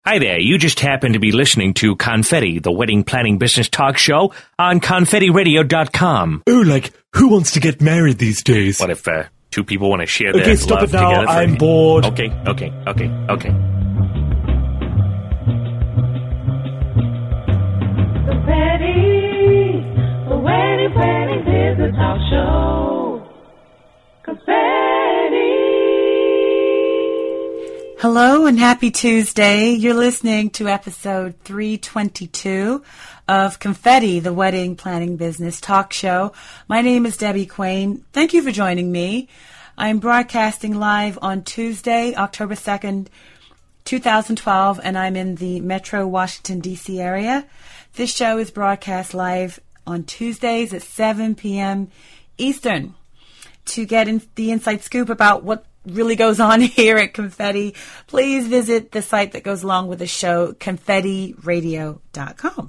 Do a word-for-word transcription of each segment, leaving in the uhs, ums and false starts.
Hi there, you just happen to be listening to Confetti, the wedding planning business talk show on confetti radio dot com. Oh, like, who wants to get married these days? What if uh, two people want to share their Okay, stop love it now, together? For I'm bored. Okay, okay, okay, okay. Confetti, the wedding planning business talk show. Confetti. Hello and happy Tuesday. You're listening to episode three twenty-two of Confetti, the wedding planning business talk show. My name is Debbie Quain. Thank you for joining me. I'm broadcasting live on Tuesday, October second, twenty twelve, and I'm in the Metro Washington, D C area. This show is broadcast live on Tuesdays at seven p.m. Eastern. To get in the inside scoop about what really goes on here at Confetti, please visit the site that goes along with the show, confetti radio dot com.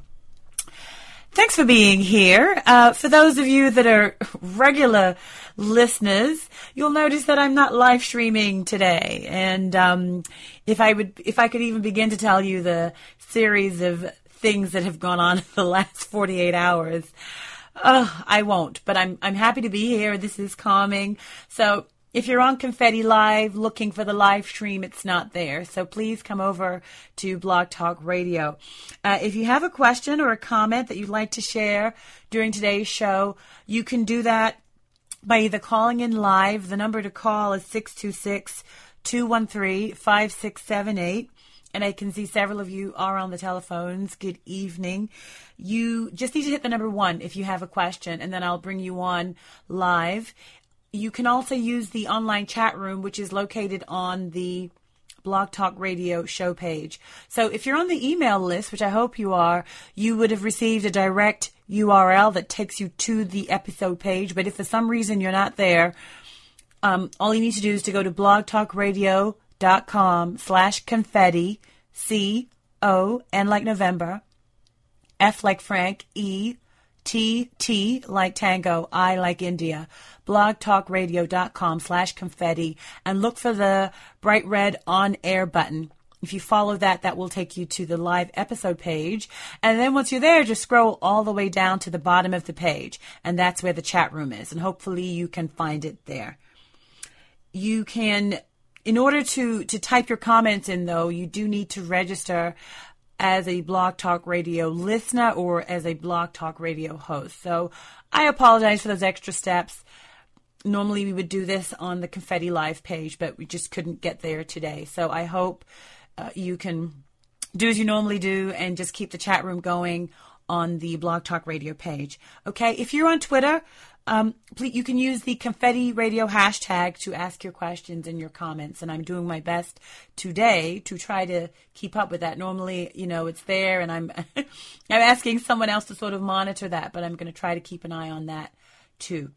Thanks for being here. Uh, for those of you that are regular listeners, you'll notice that I'm not live streaming today. And um, if I would, if I could even begin to tell you the series of things that have gone on in the last forty-eight hours, uh, I won't. But I'm I'm happy to be here. This is calming. So if you're on Confetti Live looking for the live stream, it's not there. So please come over to Blog Talk Radio. Uh, if you have a question or a comment that you'd like to share during today's show, you can do that by either calling in live. The number to call is six two six, two one three, five six seven eight. And I can see several of you are on the telephones. Good evening. You just need to hit the number one if you have a question, and then I'll bring you on live. You can also use the online chat room, which is located on the Blog Talk Radio show page. So if you're on the email list, which I hope you are, you would have received a direct U R L that takes you to the episode page. But if for some reason you're not there, um, all you need to do is to go to blog talk radio dot com slash confetti, C O, N like November, F like Frank, E, T, T like Tango, I like India, blog talk radio dot com slash confetti, and look for the bright red on air button. If you follow that, that will take you to the live episode page. And then once you're there, just scroll all the way down to the bottom of the page. And that's where the chat room is. And hopefully you can find it there. You can, in order to, to type your comments in, though, you do need to register as a Blog Talk Radio listener or as a Blog Talk Radio host. So I apologize for those extra steps. Normally we would do this on the Confetti Live page, but we just couldn't get there today. So I hope uh, you can do as you normally do and just keep the chat room going on the Blog Talk Radio page. Okay, if you're on Twitter, um, please, you can use the Confetti Radio hashtag to ask your questions and your comments, and I'm doing my best today to try to keep up with that. Normally, you know, it's there, and I'm I'm asking someone else to sort of monitor that, but I'm going to try to keep an eye on that too.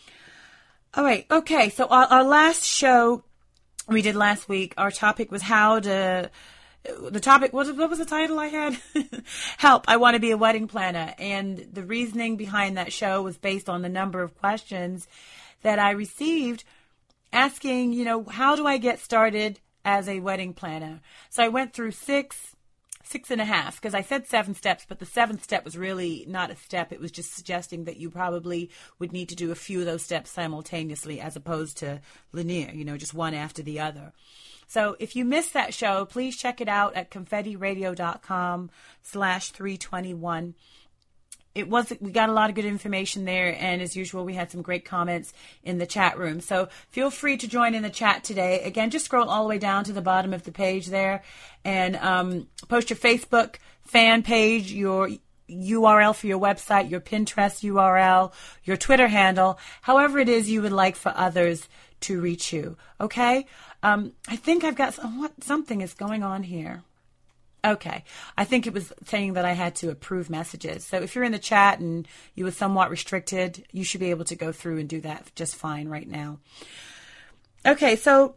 All right, okay, so our, our last show we did last week, our topic was how to... The topic, what, what was the title I had? Help, I want to be a wedding planner. And the reasoning behind that show was based on the number of questions that I received asking, you know, how do I get started as a wedding planner? So I went through six, six and a half, because I said seven steps, but the seventh step was really not a step. It was just suggesting that you probably would need to do a few of those steps simultaneously as opposed to linear, you know, just one after the other. So if you missed that show, please check it out at confetti radio dot com slash three twenty-one. It was, we got a lot of good information there, and as usual, we had some great comments in the chat room. So feel free to join in the chat today. Again, just scroll all the way down to the bottom of the page there, and um, post your Facebook fan page, your U R L for your website, your Pinterest U R L, your Twitter handle, however it is you would like for others to reach you. Okay? Um, I think I've got some, what, something is going on here. Okay. I think it was saying that I had to approve messages. So if you're in the chat and you were somewhat restricted, you should be able to go through and do that just fine right now. Okay. So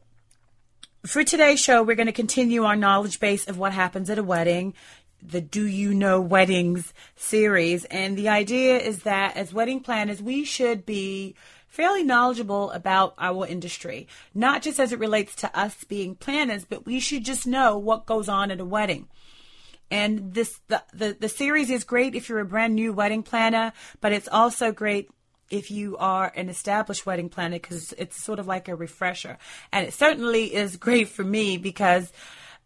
for today's show, we're going to continue our knowledge base of what happens at a wedding, the Do You Know Weddings series. And the idea is that as wedding planners, we should be fairly knowledgeable about our industry, not just as it relates to us being planners, but we should just know what goes on at a wedding. And this the, the, the series is great if you're a brand new wedding planner, but it's also great if you are an established wedding planner because it's sort of like a refresher. And it certainly is great for me because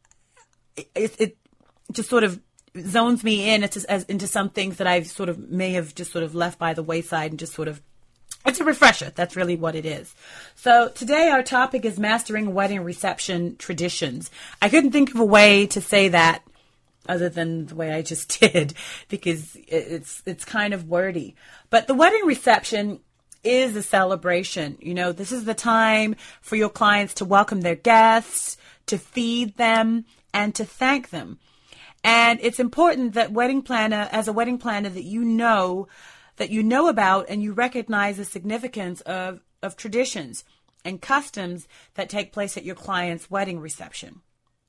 it, it, it just sort of zones me in into, as, into some things that I sort of may have just sort of left by the wayside and just sort of, it's a refresher. That's really what it is. So today our topic is mastering wedding reception traditions. I couldn't think of a way to say that other than the way I just did because it's it's kind of wordy. But the wedding reception is a celebration. You know, this is the time for your clients to welcome their guests, to feed them, and to thank them. And it's important that wedding planner, as a wedding planner, that you know that you know about and you recognize the significance of, of traditions and customs that take place at your client's wedding reception.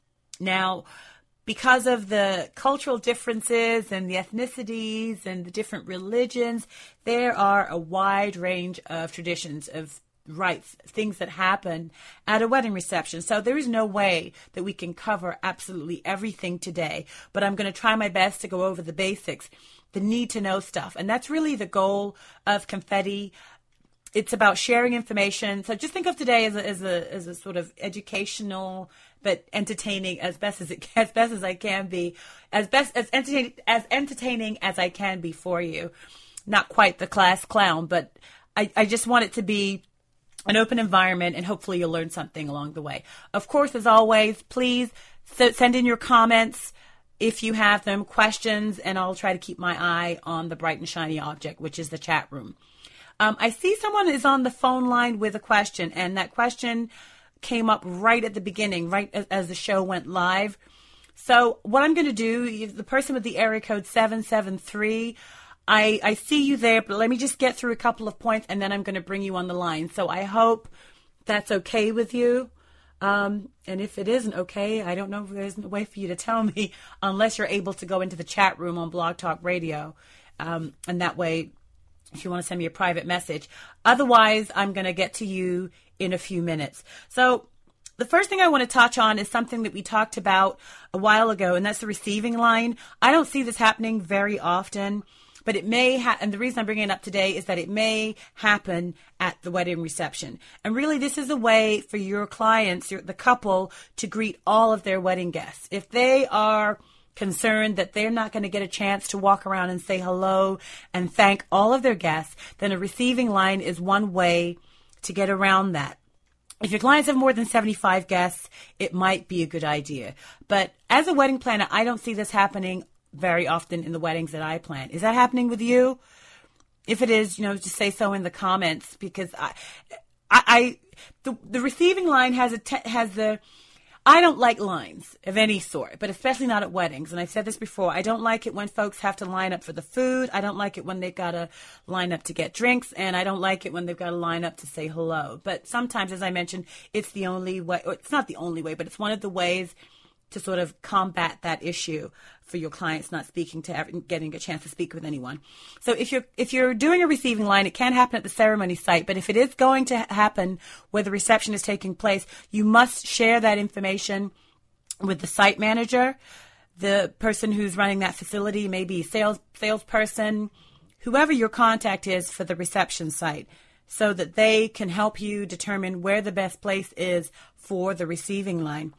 Now, because of the cultural differences and the ethnicities and the different religions, there are a wide range of traditions, of rites, things that happen at a wedding reception. So there is no way that we can cover absolutely everything today, but I'm going to try my best to go over the basics, the need to know stuff. And that's really the goal of Confetti. It's about sharing information. So just think of today as a, as a, as a sort of educational, but entertaining as best as it as best as I can be, as best as entertaining as entertaining as I can be for you. Not quite the class clown, but I, I just want it to be an open environment, and hopefully you'll learn something along the way. Of course, as always, please send in your comments if you have them, questions, and I'll try to keep my eye on the bright and shiny object, which is the chat room. Um, I see someone is on the phone line with a question, and that question came up right at the beginning, right as, as the show went live. So what I'm going to do, the person with the area code seven seven three, I, I see you there, but let me just get through a couple of points, and then I'm going to bring you on the line. So I hope that's okay with you. Um, and if it isn't okay, I don't know if there's a way for you to tell me unless you're able to go into the chat room on Blog Talk Radio. Um, and that way, if you want to send me a private message. Otherwise, I'm going to get to you in a few minutes. So the first thing I want to touch on is something that we talked about a while ago, and that's the receiving line. I don't see this happening very often, but it may ha- and the reason I'm bringing it up today is that it may happen at the wedding reception. And really, this is a way for your clients, your, the couple, to greet all of their wedding guests. If they are concerned that they're not going to get a chance to walk around and say hello and thank all of their guests, then a receiving line is one way to get around that. If your clients have more than seventy-five guests, it might be a good idea. But as a wedding planner, I don't see this happening very often in the weddings that I plan. Is that happening with you? If it is, you know, just say so in the comments, because I, I, I the, the receiving line has a te- has the. I don't like lines of any sort, but especially not at weddings. And I've said this before. I don't like it when folks have to line up for the food. I don't like it when they've got to line up to get drinks. And I don't like it when they've got to line up to say hello. But sometimes, as I mentioned, it's the only way, or it's not the only way, but it's one of the ways to sort of combat that issue for your clients not speaking to every, getting a chance to speak with anyone. So if you're if you're doing a receiving line, it can happen at the ceremony site, but if it is going to happen where the reception is taking place, you must share that information with the site manager, the person who's running that facility, maybe sales salesperson, whoever your contact is for the reception site, so that they can help you determine where the best place is for the receiving line.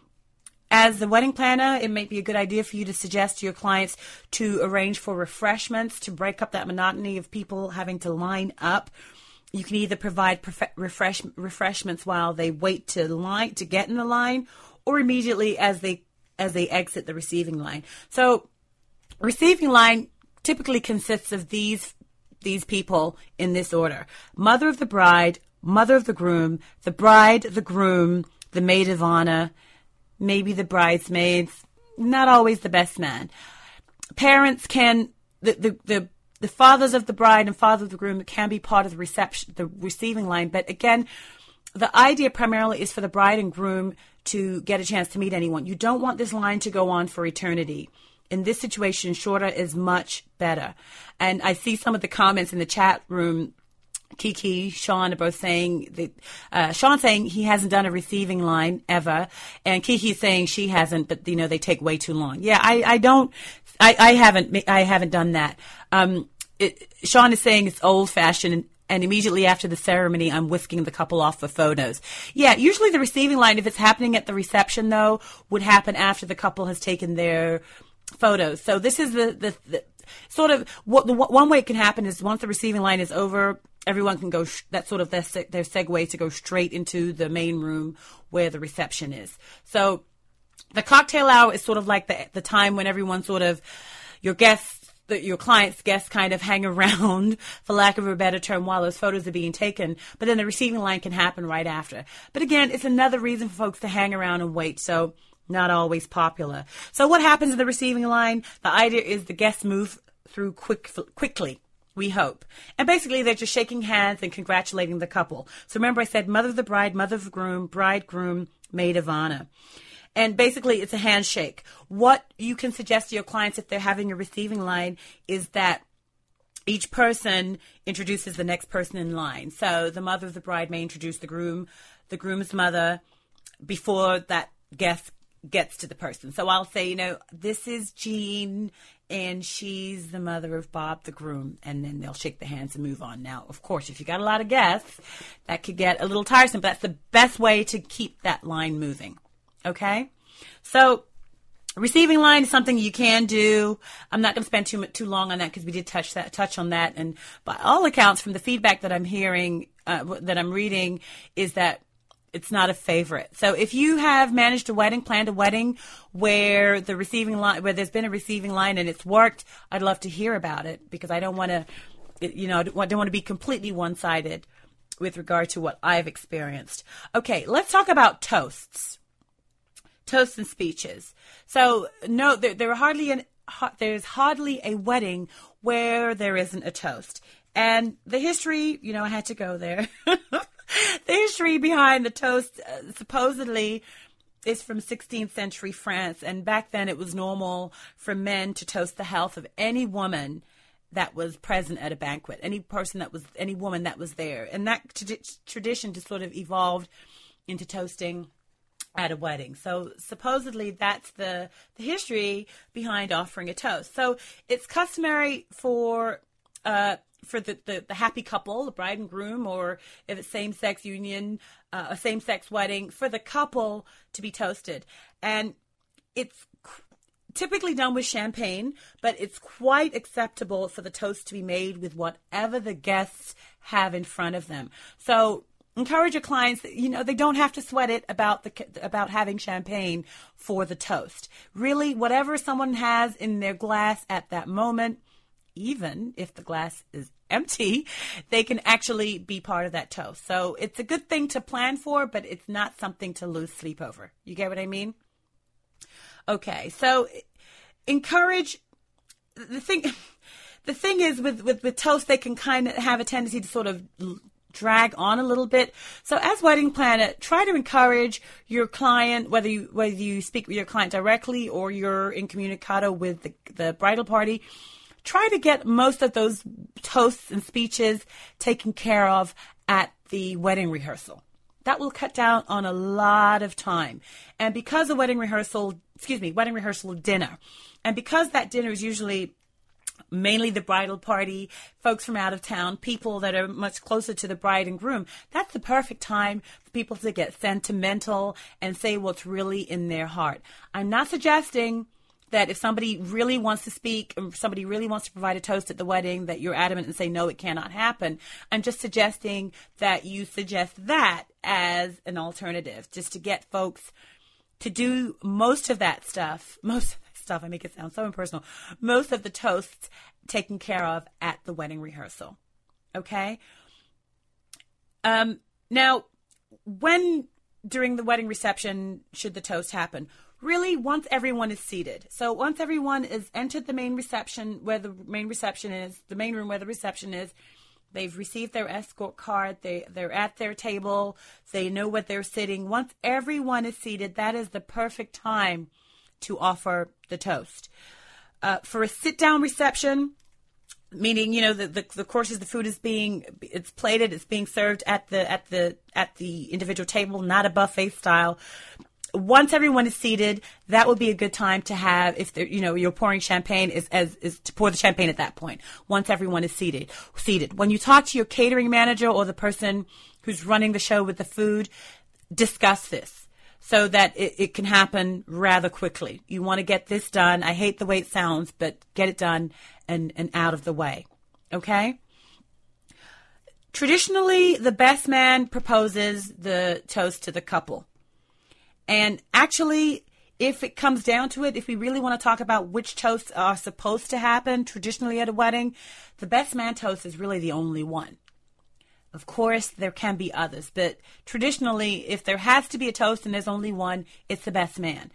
As the wedding planner, it may be a good idea for you to suggest to your clients to arrange for refreshments to break up that monotony of people having to line up. You can either provide refresh, refreshments while they wait to line to get in the line, or immediately as they as they exit the receiving line. So, receiving line typically consists of these these people in this order: mother of the bride, mother of the groom, the bride, the groom, the maid of honor, maybe the bridesmaids, not always the best man. Parents can, the, the, the, the fathers of the bride and father of the groom can be part of the reception, the receiving line. But again, the idea primarily is for the bride and groom to get a chance to meet anyone. You don't want this line to go on for eternity. In this situation, shorter is much better. And I see some of the comments in the chat room Kiki, Sean are both saying that, uh, Sean saying he hasn't done a receiving line ever, and Kiki saying she hasn't, but you know, they take way too long. Yeah, I, I don't, I, I haven't, I haven't done that. Um, it, Sean is saying it's old fashioned, and, and immediately after the ceremony, I'm whisking the couple off for photos. Yeah, usually the receiving line, if it's happening at the reception though, would happen after the couple has taken their photos. So this is the, the, the sort of, what the one way it can happen is once the receiving line is over, everyone can go, sh- that's sort of their, se- their segue to go straight into the main room where the reception is. So the cocktail hour is sort of like the, the time when everyone sort of, your guests, the, your clients' guests kind of hang around, for lack of a better term, while those photos are being taken. But then the receiving line can happen right after. But again, it's another reason for folks to hang around and wait. So not always popular. So what happens in the receiving line? The idea is the guests move through quick, quickly. We hope. And basically, they're just shaking hands and congratulating the couple. So remember, I said mother of the bride, mother of the groom, bridegroom, maid of honor. And basically, it's a handshake. What you can suggest to your clients if they're having a receiving line is that each person introduces the next person in line. So the mother of the bride may introduce the groom, the groom's mother, before that guest gets to the person. So I'll say, you know, this is Jean, and she's the mother of Bob, the groom, and then they'll shake the hands and move on. Now, of course, if you got a lot of guests, that could get a little tiresome, but that's the best way to keep that line moving. Okay? So receiving line is something you can do. I'm not going to spend too much, too long on that because we did touch that, touch on that. And by all accounts, from the feedback that I'm hearing, uh, that I'm reading, is that it's not a favorite. So if you have managed a wedding, planned a wedding where the receiving line, where there's been a receiving line and it's worked, I'd love to hear about it, because I don't want to, you know, I don't want to be completely one-sided with regard to what I've experienced. Okay, let's talk about toasts. Toasts and speeches. So no, there, there are hardly an, there's hardly a wedding where there isn't a toast. And the history, you know, I had to go there. The history behind the toast uh, supposedly is from sixteenth century France. And back then it was normal for men to toast the health of any woman that was present at a banquet, any person that was, any woman that was there. And that t- tradition just sort of evolved into toasting at a wedding. So supposedly that's the, the history behind offering a toast. So it's customary for, uh, for the, the, the happy couple, the bride and groom, or if it's same-sex union, uh, a same-sex wedding, for the couple to be toasted. And it's typically done with champagne, but it's quite acceptable for the toast to be made with whatever the guests have in front of them. So encourage your clients, you know, they don't have to sweat it about the about having champagne for the toast. Really, whatever someone has in their glass at that moment, even if the glass is empty, they can actually be part of that toast. So it's a good thing to plan for, but it's not something to lose sleep over. You get what I mean? Okay, so encourage the thing. The thing is with, with, with toast, they can kind of have a tendency to sort of drag on a little bit. So as wedding planner, try to encourage your client, whether you whether you speak with your client directly or you're incommunicado with the, the bridal party, try to get most of those toasts and speeches taken care of at the wedding rehearsal. That will cut down on a lot of time. And because a wedding rehearsal, excuse me, wedding rehearsal dinner, and because that dinner is usually mainly the bridal party, folks from out of town, people that are much closer to the bride and groom, that's the perfect time for people to get sentimental and say what's really in their heart. I'm not suggesting that if somebody really wants to speak, or somebody really wants to provide a toast at the wedding, that you're adamant and say, no, it cannot happen. I'm just suggesting that you suggest that as an alternative, just to get folks to do most of that stuff, most of that stuff, I make it sound so impersonal, most of the toasts taken care of at the wedding rehearsal. Okay? Um, now, when during the wedding reception should the toast happen? Really, once everyone is seated. So once everyone is entered the main reception, where the main reception is, the main room where the reception is, they've received their escort card, they, they're at their table, they know what they're sitting. Once everyone is seated, that is the perfect time to offer the toast. Uh, for a sit-down reception, meaning, you know, the, the the courses, the food is being, it's plated, it's being served at the at the at the individual table, not a buffet style. Once everyone is seated, that would be a good time to have, if they're, you know, you're pouring champagne, is as is to pour the champagne at that point. Once everyone is seated, seated. When you talk to your catering manager or the person who's running the show with the food, discuss this so that it, it can happen rather quickly. You want to get this done. I hate the way it sounds, but get it done and, and out of the way. Okay? Traditionally, the best man proposes the toast to the couple. And actually, if it comes down to it, if we really want to talk about which toasts are supposed to happen traditionally at a wedding, the best man toast is really the only one. Of course, there can be others, but traditionally, if there has to be a toast and there's only one, it's the best man.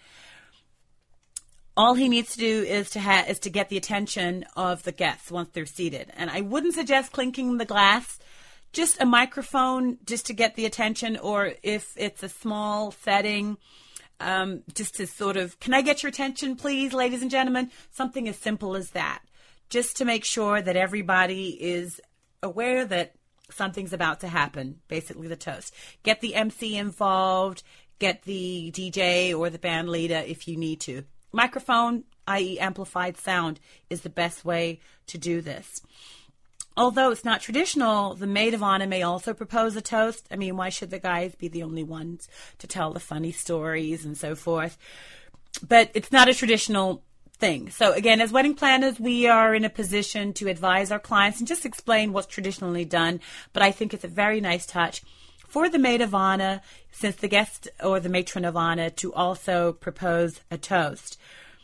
All he needs to do is to ha- is to get the attention of the guests once they're seated. And I wouldn't suggest clinking the glass. Just a microphone just to get the attention, or if it's a small setting, um, just to sort of, can I get your attention, please, ladies and gentlemen? Something as simple as that, just to make sure that everybody is aware that something's about to happen, basically the toast. Get the M C involved, get the D J or the band leader if you need to. Microphone, that is amplified sound, is the best way to do this. Although it's not traditional, the maid of honor may also propose a toast. I mean, why should the guys be the only ones to tell the funny stories and so forth? But it's not a traditional thing. So again, as wedding planners, we are in a position to advise our clients and just explain what's traditionally done. But I think it's a very nice touch for the maid of honor, since the guest or the matron of honor, to also propose a toast.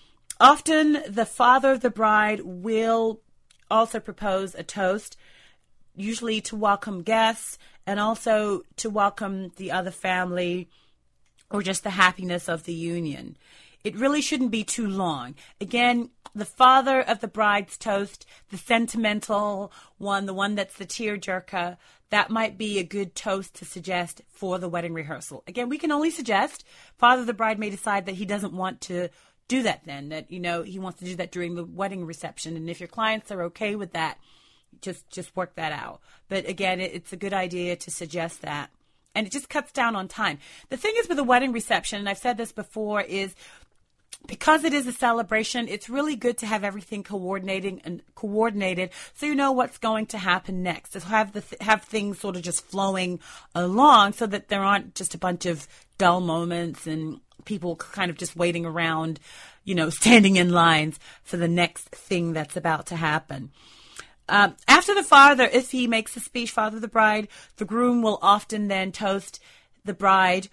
Often the father of the bride will also propose a toast, usually to welcome guests and also to welcome the other family or just the happiness of the union. It really shouldn't be too long. Again, the father of the bride's toast, the sentimental one, the one that's the tearjerker, that might be a good toast to suggest for the wedding rehearsal. Again, we can only suggest. Father of the bride may decide that he doesn't want to do that then, that, you know, he wants to do that during the wedding reception. And if your clients are okay with that, just just work that out. But again, it, it's a good idea to suggest that. And it just cuts down on time. The thing is with a wedding reception, and I've said this before, is because it is a celebration, it's really good to have everything coordinating and coordinated so you know what's going to happen next. To have the th- have things sort of just flowing along so that there aren't just a bunch of dull moments and people kind of just waiting around, you know, standing in lines for the next thing that's about to happen. Um, after the father, if he makes a speech, father of the bride, the groom will often then toast the bride,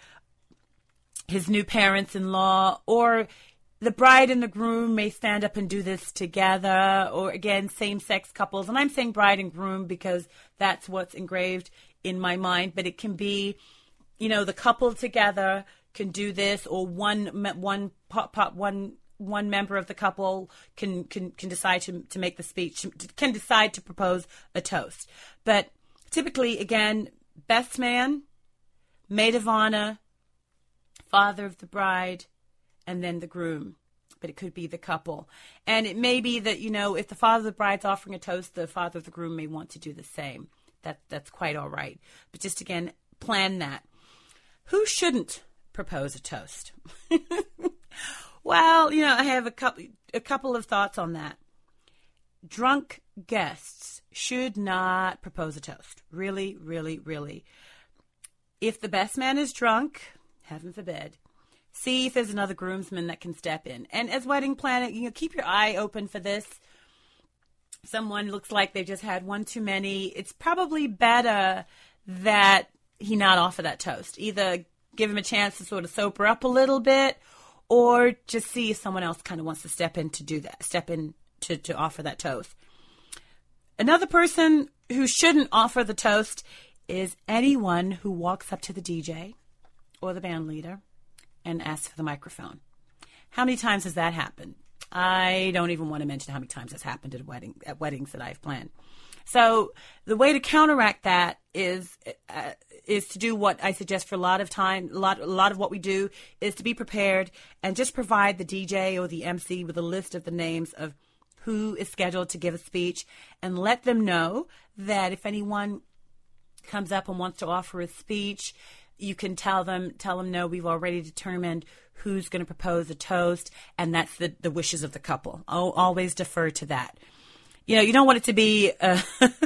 his new parents-in-law, or the bride and the groom may stand up and do this together, or again, same-sex couples. And I'm saying bride and groom because that's what's engraved in my mind, but it can be, you know, the couple together can do this, or one one pop, pop, one one member of the couple can can, can decide to to make the speech, can decide to propose a toast. But typically, again, best man, maid of honor, father of the bride, and then the groom. But it could be the couple. And it may be that, you know, if the father of the bride's offering a toast, the father of the groom may want to do the same. That that's quite all right. But just again, plan that. Who shouldn't propose a toast? Well, you know, I have a couple a couple of thoughts on that. Drunk guests should not propose a toast. Really, really, really. If the best man is drunk, heaven forbid, see if there's another groomsman that can step in. And as wedding planner, you know, keep your eye open for this. Someone looks like they just had one too many. It's probably better that he not offer that toast. Either give him a chance to sort of sober up a little bit, or just see if someone else kind of wants to step in to do that, step in to, to offer that toast. Another person who shouldn't offer the toast is anyone who walks up to the D J or the band leader and asks for the microphone. How many times has that happened? I don't even want to mention how many times that's happened at, wedding, at weddings that I've planned. So the way to counteract that is uh, is to do what I suggest for a lot of time. A lot, a lot of what we do is to be prepared and just provide the D J or the M C with a list of the names of who is scheduled to give a speech and let them know that if anyone comes up and wants to offer a speech, you can tell them, tell them, no, we've already determined who's going to propose a toast, and that's the, the wishes of the couple. I'll always defer to that. You know, you don't want it to be, a,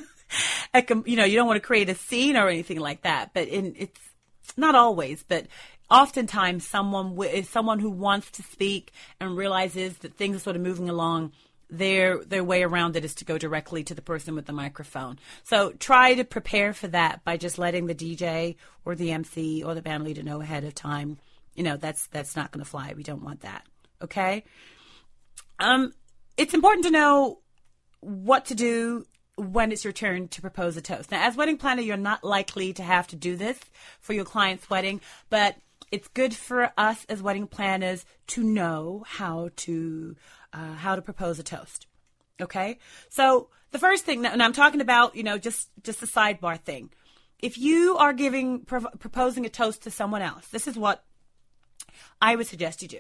a, you know, you don't want to create a scene or anything like that, but in, it's not always, but oftentimes someone is someone who wants to speak and realizes that things are sort of moving along. Their their way around it is to go directly to the person with the microphone. So try to prepare for that by just letting the D J or the M C or the band leader know ahead of time. You know, that's that's not going to fly. We don't want that. Okay? Um, it's important to know what to do when it's your turn to propose a toast. Now, as wedding planner, you're not likely to have to do this for your client's wedding, but it's good for us as wedding planners to know how to uh, how to propose a toast. Okay, so the first thing, and I'm talking about, you know, just just a sidebar thing. If you are giving pro- proposing a toast to someone else, this is what I would suggest you do.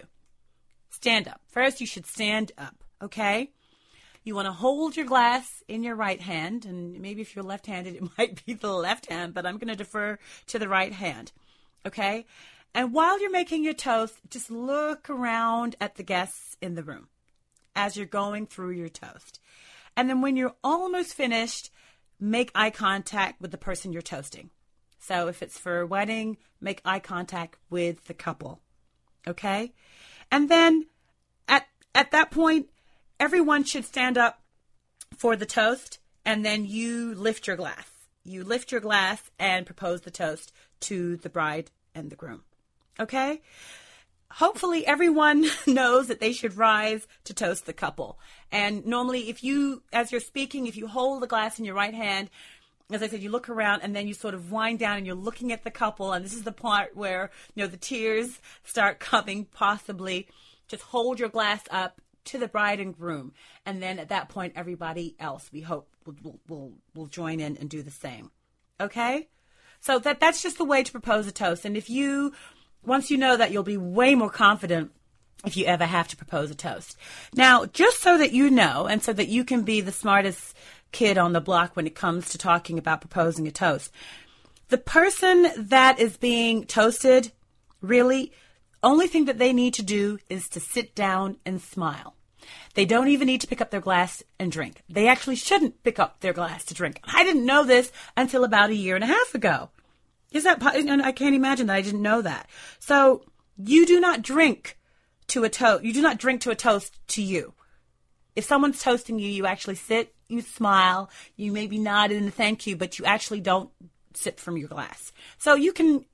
Stand up. First, you should stand up. Okay. You want to hold your glass in your right hand, and maybe if you're left-handed, it might be the left hand, but I'm going to defer to the right hand. Okay. And while you're making your toast, just look around at the guests in the room as you're going through your toast. And then when you're almost finished, make eye contact with the person you're toasting. So if it's for a wedding, make eye contact with the couple. Okay? And then at at that point, everyone should stand up for the toast, and then you lift your glass. You lift your glass and propose the toast to the bride and the groom. Okay? Hopefully everyone knows that they should rise to toast the couple. And normally if you, as you're speaking, if you hold the glass in your right hand, as I said, you look around and then you sort of wind down and you're looking at the couple. And this is the part where, you know, the tears start coming possibly. Just hold your glass up to the bride and groom. And then at that point, everybody else, we hope, will, will, will, will join in and do the same. Okay? So that that's just the way to propose a toast. And if you... Once you know that, you'll be way more confident if you ever have to propose a toast. Now, just so that you know, and so that you can be the smartest kid on the block when it comes to talking about proposing a toast, the person that is being toasted, really, only thing that they need to do is to sit down and smile. They don't even need to pick up their glass and drink. They actually shouldn't pick up their glass to drink. I didn't know this until about a year and a half ago. Is that, I can't imagine that. I didn't know that. So you do not drink to a toast. You do not drink to a toast to you. If someone's toasting you, you actually sit, you smile, you maybe nod in a thank you, but you actually don't sip from your glass. So you can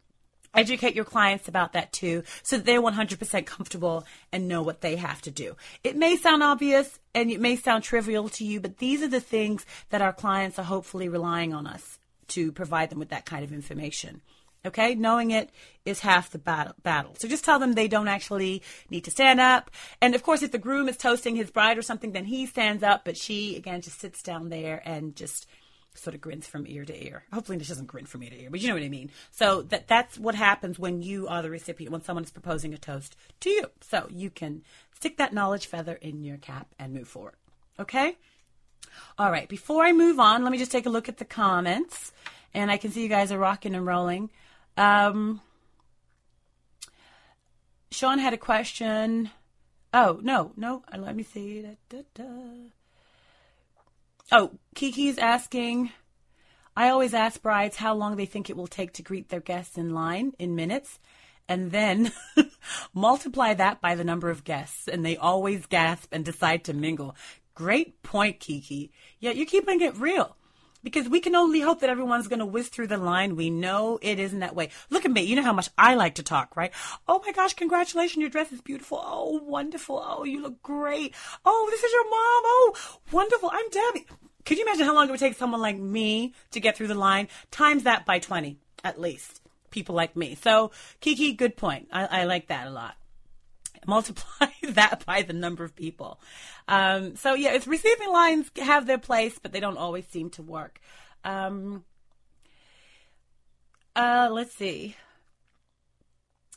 educate your clients about that too, so that they're one hundred percent comfortable and know what they have to do. It may sound obvious and it may sound trivial to you, but these are the things that our clients are hopefully relying on us to provide them with that kind of information. Okay? Knowing it is half the battle. battle. So just tell them they don't actually need to stand up. And of course, if the groom is toasting his bride or something, then he stands up, but she, again, just sits down there and just sort of grins from ear to ear. Hopefully she doesn't grin from ear to ear, but you know what I mean. So that that's what happens when you are the recipient, when someone is proposing a toast to you. So you can stick that knowledge feather in your cap and move forward. Okay? All right, before I move on, let me just take a look at the comments. And I can see you guys are rocking and rolling. Um, Sean had a question. Oh, no, no. Let me see. Da, da, da. Oh, Kiki's asking, I always ask brides how long they think it will take to greet their guests in line in minutes. And then multiply that by the number of guests. And they always gasp and decide to mingle. Great point, Kiki. Yeah, you're keeping it real. Because we can only hope that everyone's going to whiz through the line. We know it isn't that way. Look at me. You know how much I like to talk, right? Oh, my gosh, congratulations. Your dress is beautiful. Oh, wonderful. Oh, you look great. Oh, this is your mom. Oh, wonderful. I'm Debbie. Could you imagine how long it would take someone like me to get through the line? Times that by twenty, at least. People like me. So, Kiki, good point. I, I like that a lot. Multiply that by the number of people. Um, so, yeah, it's receiving lines have their place, but they don't always seem to work. Um, uh, let's see.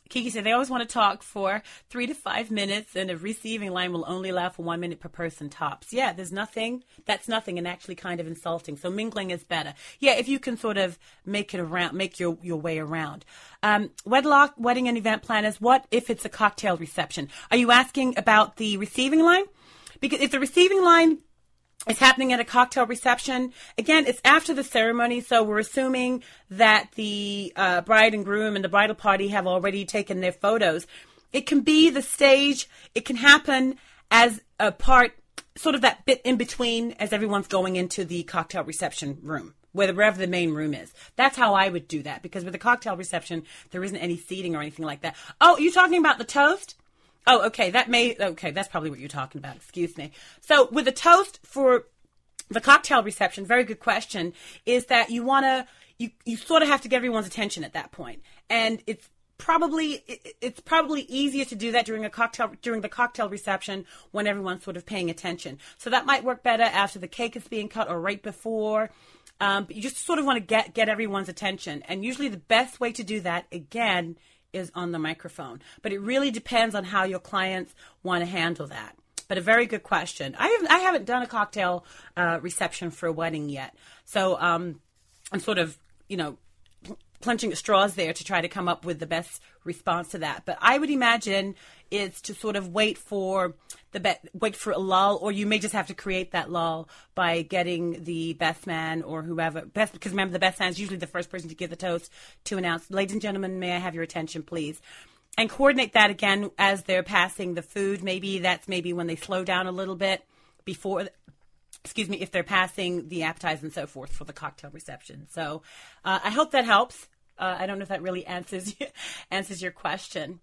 Kiki said they always want to talk for three to five minutes, and a receiving line will only allow for one minute per person tops. Yeah, there's nothing. That's nothing, and actually kind of insulting. So mingling is better. Yeah, if you can sort of make it around, make your, your way around. Um, wedlock, wedding and event planners. What if it's a cocktail reception? Are you asking about the receiving line? Because if the receiving line is happening at a cocktail reception, again, it's after the ceremony, so we're assuming that the uh, bride and groom and the bridal party have already taken their photos. It can be the stage. It can happen as a part, sort of that bit in between as everyone's going into the cocktail reception room, wherever the main room is. That's how I would do that, because with a cocktail reception, there isn't any seating or anything like that. Oh, you're talking about the toast? Oh, okay, that may, okay, that's probably what you're talking about, excuse me. So with a toast for the cocktail reception, very good question, is that you want to, you, you sort of have to get everyone's attention at that point. And it's probably, it, it's probably easier to do that during a cocktail, during the cocktail reception when everyone's sort of paying attention. So that might work better after the cake is being cut or right before. Um, but you just sort of want to get, get everyone's attention. And usually the best way to do that, again, is on the microphone. But it really depends on how your clients want to handle that. But a very good question. I haven't, I haven't done a cocktail uh, reception for a wedding yet. So um, I'm sort of, you know, clenching at straws there to try to come up with the best response to that. But I would imagine it's to sort of wait for the be- wait for a lull, or you may just have to create that lull by getting the best man or whoever. Best, because remember, the best man is usually the first person to give the toast to announce, ladies and gentlemen, may I have your attention, please? And coordinate that again as they're passing the food. Maybe that's maybe when they slow down a little bit before, excuse me, if they're passing the appetizer and so forth for the cocktail reception. So uh, I hope that helps. Uh, I don't know if that really answers answers your question.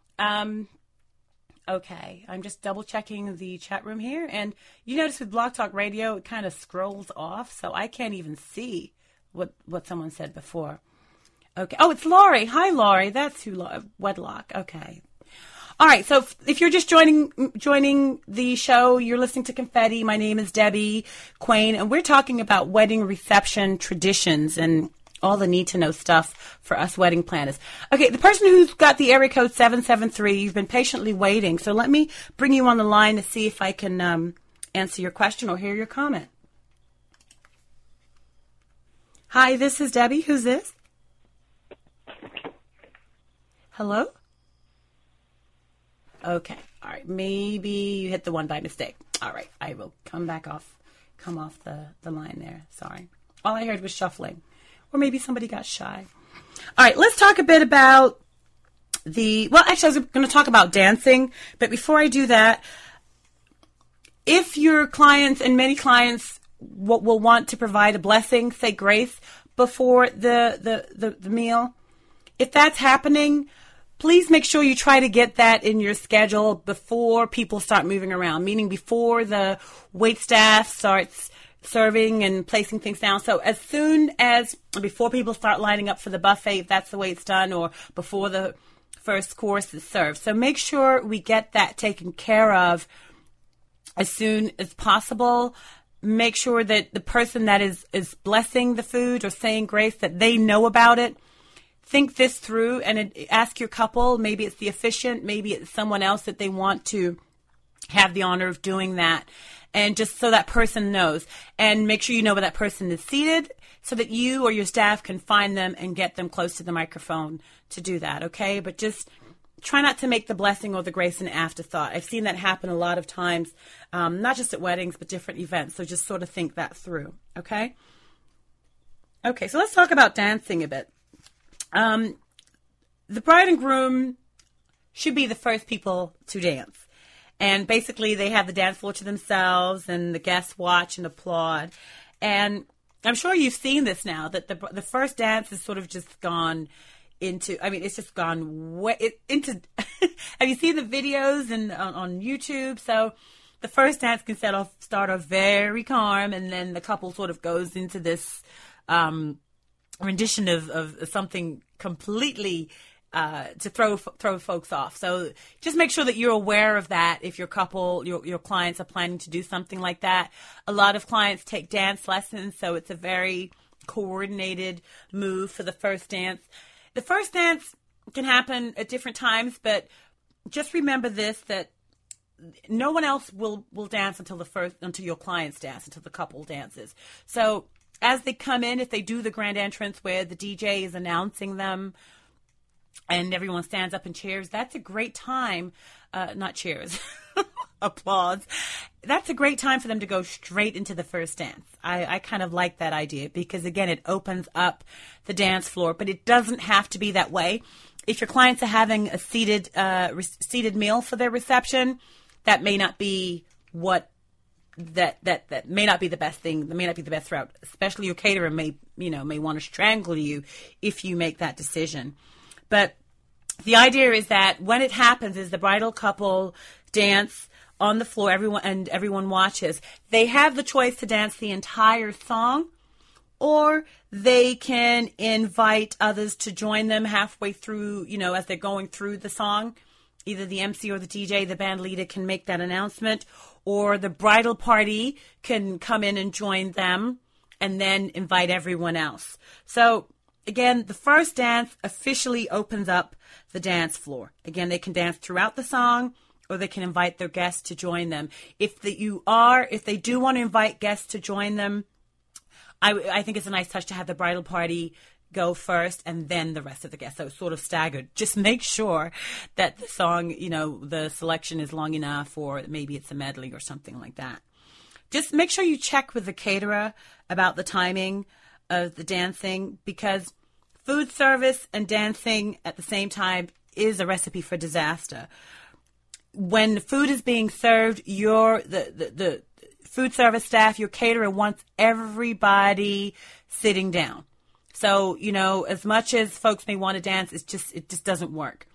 Um, okay, I'm just double checking the chat room here, and you notice with Blog Talk Radio, it kind of scrolls off, so I can't even see what what someone said before. Okay. Oh, it's Laurie. Hi, Laurie. That's who. Wedlock. Okay. All right. So if, if you're just joining joining the show, you're listening to Confetti. My name is Debbie Quain, and we're talking about wedding reception traditions and all the need-to-know stuff for us wedding planners. Okay, the person who's got the area code seven seven three, you've been patiently waiting, so let me bring you on the line to see if I can um, answer your question or hear your comment. Hi, this is Debbie. Who's this? Hello? Okay, all right, maybe you hit the one by mistake. All right, I will come back off, come off the, the line there. Sorry. All I heard was shuffling. Or maybe somebody got shy. All right, let's talk a bit about the, well, actually, I was going to talk about dancing. But before I do that, if your clients, and many clients will, will want to provide a blessing, say grace, before the, the, the, the meal, if that's happening, please make sure you try to get that in your schedule before people start moving around, meaning before the wait staff starts serving and placing things down. So as soon as, before people start lining up for the buffet, if that's the way it's done, or before the first course is served. So make sure we get that taken care of as soon as possible. Make sure that the person that is, is blessing the food or saying grace, that they know about it. Think this through and it, ask your couple, maybe it's the officiant, maybe it's someone else that they want to have the honor of doing that. And just so that person knows. And make sure you know where that person is seated so that you or your staff can find them and get them close to the microphone to do that, okay? But just try not to make the blessing or the grace an afterthought. I've seen that happen a lot of times, um, not just at weddings, but different events. So just sort of think that through, okay? Okay, so let's talk about dancing a bit. Um, the bride and groom should be the first people to dance. And basically, they have the dance floor to themselves, and the guests watch and applaud. And I'm sure you've seen this now, that the the first dance has sort of just gone into, I mean, it's just gone way, it, into, have you seen the videos and on, on YouTube? So the first dance can set off, start off very calm, and then the couple sort of goes into this um, rendition of, of something completely Uh, to throw throw folks off. So just make sure that you're aware of that if your couple, your your clients are planning to do something like that. A lot of clients take dance lessons, so it's a very coordinated move for the first dance. The first dance can happen at different times, but just remember this, that no one else will, will dance until the first, until your clients dance, until the couple dances. So as they come in, if they do the grand entrance where the D J is announcing them and everyone stands up and cheers, that's a great time, uh, not cheers, applause. That's a great time for them to go straight into the first dance. I, I kind of like that idea because, again, it opens up the dance floor, but it doesn't have to be that way. If your clients are having a seated uh, re- seated meal for their reception, that may not be what that that that may not be the best thing. That may not be the best route. Especially your caterer may you know may want to strangle you if you make that decision. But the idea is that when it happens, is the bridal couple dance on the floor, everyone and everyone watches. They have the choice to dance the entire song, or they can invite others to join them halfway through, you know, as they're going through the song. Either the M C or the D J, the band leader, can make that announcement, or the bridal party can come in and join them and then invite everyone else. So, again, the first dance officially opens up the dance floor. Again, they can dance throughout the song, or they can invite their guests to join them. If the, you are, if they do want to invite guests to join them, I, I think it's a nice touch to have the bridal party go first and then the rest of the guests. So it's sort of staggered. Just make sure that the song, you know, the selection is long enough, or maybe it's a medley or something like that. Just make sure you check with the caterer about the timing of the dancing, because food service and dancing at the same time is a recipe for disaster. When the food is being served, your the, the, the food service staff, your caterer wants everybody sitting down. So, you know, as much as folks may want to dance, it's just it just doesn't work.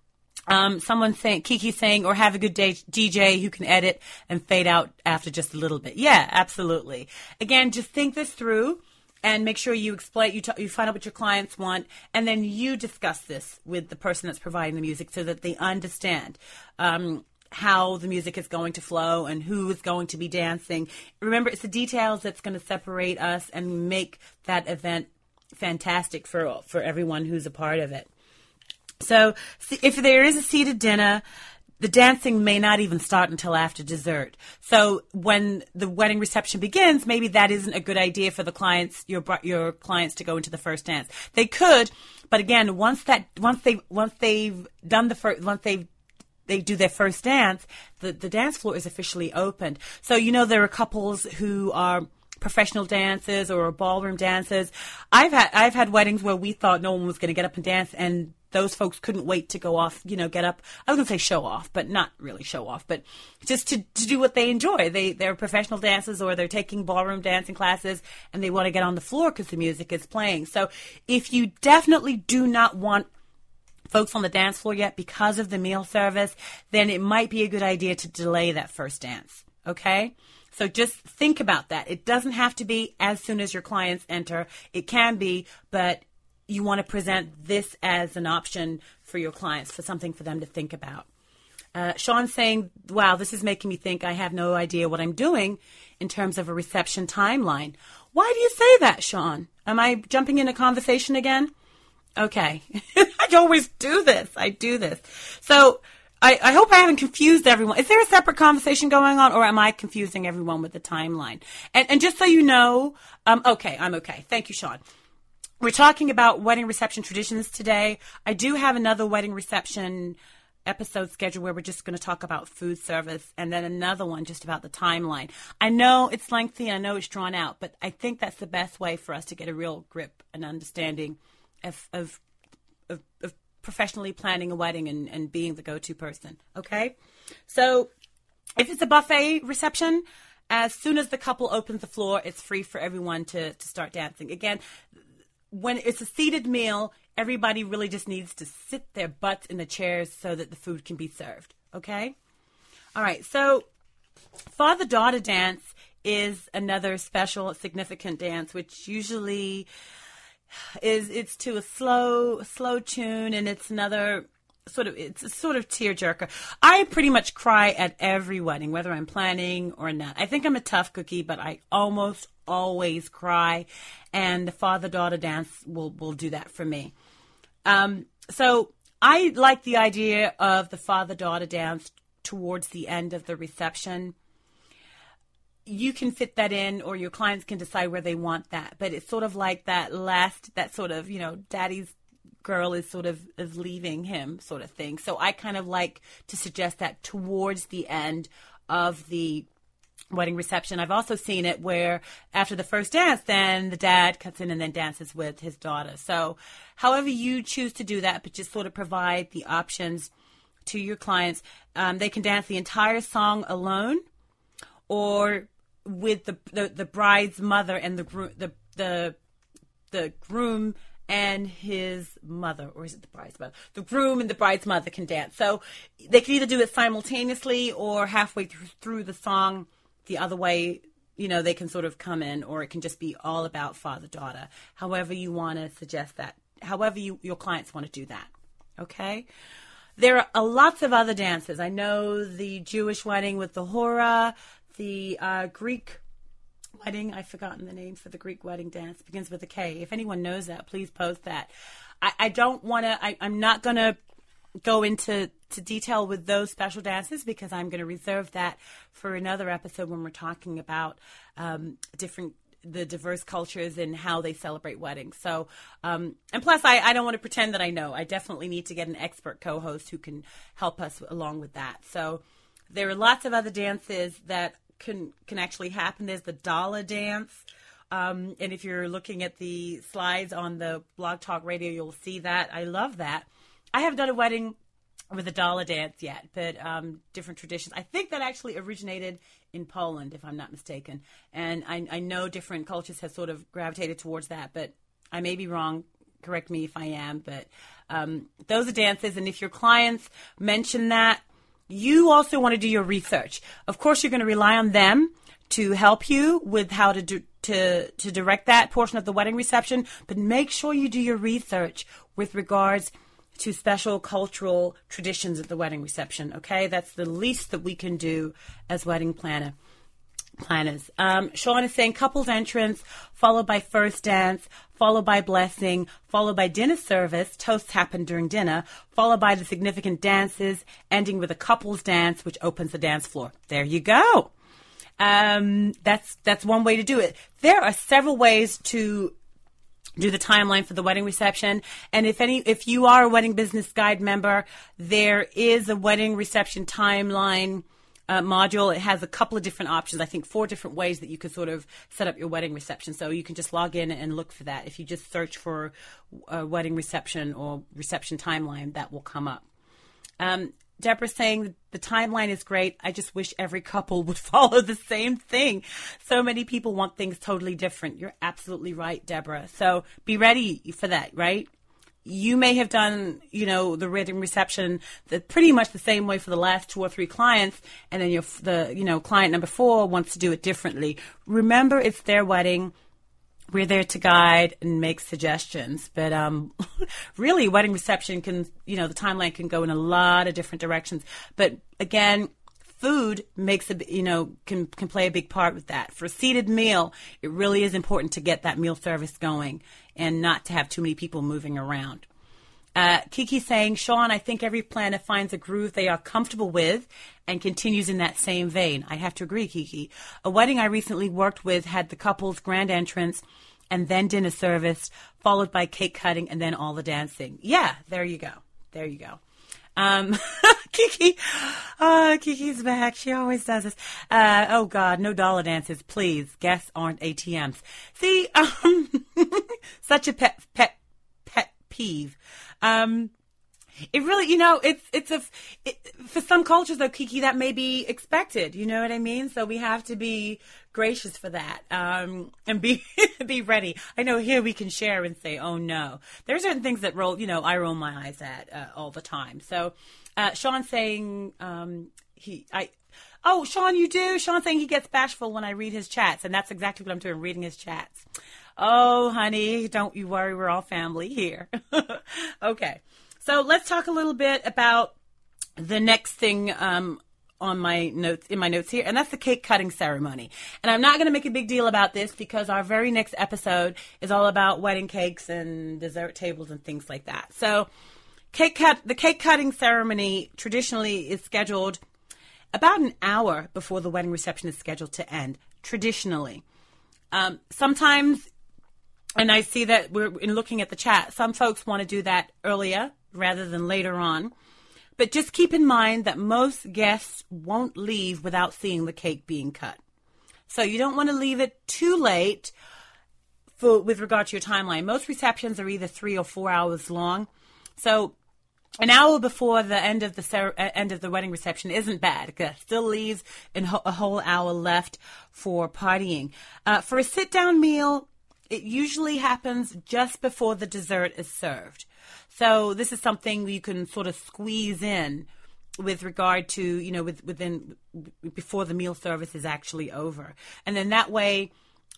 Um, someone's saying, Kiki's saying, or have a good day, D J who can edit and fade out after just a little bit. Yeah, absolutely. Again, just think this through and make sure you explain, you, t- you find out what your clients want, and then you discuss this with the person that's providing the music so that they understand um, how the music is going to flow and who is going to be dancing. Remember, it's the details that's going to separate us and make that event fantastic for for everyone who's a part of it. So if there is a seated dinner, the dancing may not even start until after dessert. So when the wedding reception begins, maybe that isn't a good idea for the clients, your your clients, to go into the first dance. They could, but again, once that once they once they've done the first once they've they do their first dance, the the dance floor is officially opened. So you know there are couples who are professional dancers or ballroom dancers. I've had I've had weddings where we thought no one was going to get up and dance, and those folks couldn't wait to go off, you know, get up. I was going to say show off, but not really show off, but just to, to do what they enjoy. They, they're professional dancers, or they're taking ballroom dancing classes, and they want to get on the floor because the music is playing. So if you definitely do not want folks on the dance floor yet because of the meal service, then it might be a good idea to delay that first dance, okay? So just think about that. It doesn't have to be as soon as your clients enter. It can be, but you want to present this as an option for your clients, for something for them to think about. Uh, Sean's saying, wow, this is making me think I have no idea what I'm doing in terms of a reception timeline. Why do you say that, Sean? Am I jumping in a conversation again? Okay. I always do this. I do this. So I, I hope I haven't confused everyone. Is there a separate conversation going on, or am I confusing everyone with the timeline? And, and just so you know, um, okay, I'm okay. Thank you, Sean. We're talking about wedding reception traditions today. I do have another wedding reception episode scheduled where we're just going to talk about food service, and then another one just about the timeline. I know it's lengthy, I know it's drawn out, but I think that's the best way for us to get a real grip and understanding of of, of, of professionally planning a wedding and, and being the go-to person, okay? So if it's a buffet reception, as soon as the couple opens the floor, it's free for everyone to, to start dancing. Again, when it's a seated meal, everybody really just needs to sit their butts in the chairs so that the food can be served, okay? All right, so father-daughter dance is another special, significant dance, which usually is it's to a slow, slow tune, and it's another sort of it's a sort of tearjerker. I pretty much cry at every wedding, whether I'm planning or not. I think I'm a tough cookie, but I almost always cry, and the father-daughter dance will will do that for me. Um, so I like the idea of the father-daughter dance towards the end of the reception. You can fit that in, or your clients can decide where they want that. But it's sort of like that last, that sort of, you know, daddy's girl is sort of is leaving him sort of thing. So I kind of like to suggest that towards the end of the wedding reception. I've also seen it where after the first dance, then the dad cuts in and then dances with his daughter. So however you choose to do that, but just sort of provide the options to your clients. Um, they can dance the entire song alone, or with the the, the bride's mother and the groom, the the the groom and his mother, or is it the bride's mother? The groom and the bride's mother can dance. So they can either do it simultaneously or halfway through, through the song. The other way, you know, they can sort of come in, or it can just be all about father-daughter. However you want to suggest that. However you, your clients want to do that. Okay? There are lots of other dances. I know the Jewish wedding with the hora, the uh, Greek wedding. I've forgotten the name for the Greek wedding dance. It begins with a K. If anyone knows that, please post that. I, I don't want to, I'm not going to go into to detail with those special dances because I'm going to reserve that for another episode when we're talking about um, different the diverse cultures and how they celebrate weddings. So, um, and plus, I, I don't want to pretend that I know. I definitely need to get an expert co-host who can help us along with that. So, there are lots of other dances that can can actually happen. There's the Dala dance. Um, and if you're looking at the slides on the Blog Talk Radio, you'll see that. I love that. I haven't done a wedding with a Dala dance yet, but um, different traditions. I think that actually originated in Poland, if I'm not mistaken. And I, I know different cultures have sort of gravitated towards that, but I may be wrong. Correct me if I am. But um, those are dances. And if your clients mention that, you also want to do your research. Of course, you're going to rely on them to help you with how to do, to to direct that portion of the wedding reception, but make sure you do your research with regards to special cultural traditions at the wedding reception, okay? That's the least that we can do as wedding planner planners. Um, Sean is saying couple's entrance, followed by first dance, followed by blessing, followed by dinner service, toasts happen during dinner, followed by the significant dances, ending with a couple's dance, which opens the dance floor. There you go. Um, that's that's one way to do it. There are several ways to do the timeline for the wedding reception. And if any, if you are a Wedding Business Guide member, there is a wedding reception timeline uh, module. It has a couple of different options. I think four different ways that you could sort of set up your wedding reception. So you can just log in and look for that. If you just search for a wedding reception or reception timeline, that will come up. Um, Deborah's saying the timeline is great. I just wish every couple would follow the same thing. So many people want things totally different. You're absolutely right, Deborah. So be ready for that, right? You may have done, you know, the wedding reception the, pretty much the same way for the last two or three clients, and then your the you know client number four wants to do it differently. Remember, it's their wedding. We're there to guide and make suggestions, but um, really, wedding reception can, you know, the timeline can go in a lot of different directions. But again, food makes a, you know, can can play a big part with that. For a seated meal, it really is important to get that meal service going and not to have too many people moving around. Uh, Kiki saying, Sean, I think every planner finds a groove they are comfortable with and continues in that same vein. I have to agree, Kiki. A wedding I recently worked with had the couple's grand entrance and then dinner service, followed by cake cutting and then all the dancing. Yeah, there you go. There you go. Um, Kiki, uh, Kiki's back. She always does this. Uh, oh God, no dollar dances, please. Guests aren't A T Ms. See, um, such a pet, pet, pet peeve. Um, it really, you know, it's, it's a, it, for some cultures though, Kiki, that may be expected. You know what I mean? So we have to be gracious for that, um, and be, be ready. I know here we can share and say, oh no, there are certain things that roll, you know, I roll my eyes at, uh, all the time. So, uh, Sean saying, um, he, I, oh, Sean, you do? Sean saying he gets bashful when I read his chats, and that's exactly what I'm doing, reading his chats. Oh, honey, don't you worry. We're all family here. Okay. So let's talk a little bit about the next thing um, on my notes, in my notes here, and that's the cake cutting ceremony. And I'm not going to make a big deal about this because our very next episode is all about wedding cakes and dessert tables and things like that. So cake cut, the cake cutting ceremony traditionally is scheduled about an hour before the wedding reception is scheduled to end, traditionally. Um, sometimes, and I see that we're in looking at the chat, some folks want to do that earlier rather than later on. But just keep in mind that most guests won't leave without seeing the cake being cut. So you don't want to leave it too late for, with regard to your timeline. Most receptions are either three or four hours long. So an hour before the end of the cer- end of the wedding reception isn't bad. It still leaves a whole hour left for partying. Uh, for a sit-down meal, it usually happens just before the dessert is served. So this is something you can sort of squeeze in with regard to, you know, with, within before the meal service is actually over. And then that way,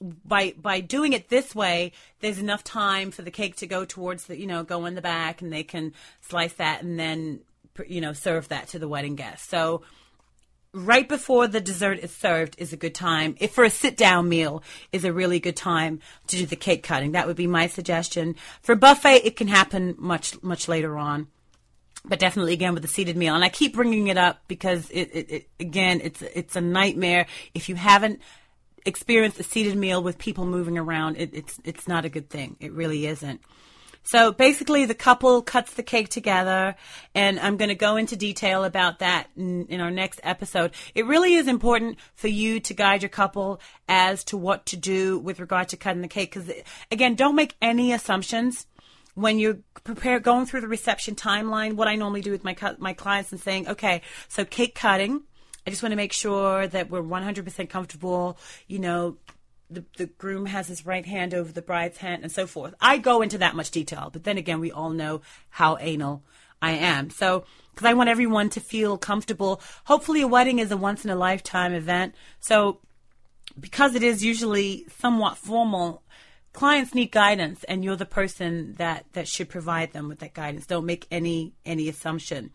by by doing it this way, there's enough time for the cake to go towards the, you know, go in the back, and they can slice that and then, you know, serve that to the wedding guests. So right before the dessert is served is a good time. If for a sit-down meal is a really good time to do the cake cutting. That would be my suggestion. For buffet, it can happen much, much later on. But definitely, again, with the seated meal. And I keep bringing it up because, it, it, it again, it's it's a nightmare. If you haven't experienced a seated meal with people moving around, it, it's it's not a good thing. It really isn't. So basically, the couple cuts the cake together, and I'm going to go into detail about that in, in our next episode. It really is important for you to guide your couple as to what to do with regard to cutting the cake. Because, again, don't make any assumptions when you're prepare going through the reception timeline. What I normally do with my my clients and saying, okay, so cake cutting, I just want to make sure that we're one hundred percent comfortable, you know, The, the groom has his right hand over the bride's hand and so forth. I go into that much detail, but then again, we all know how anal I am. So, because I want everyone to feel comfortable. Hopefully a wedding is a once-in-a-lifetime event. So, because it is usually somewhat formal, clients need guidance, and you're the person that, that should provide them with that guidance. Don't make any any assumption.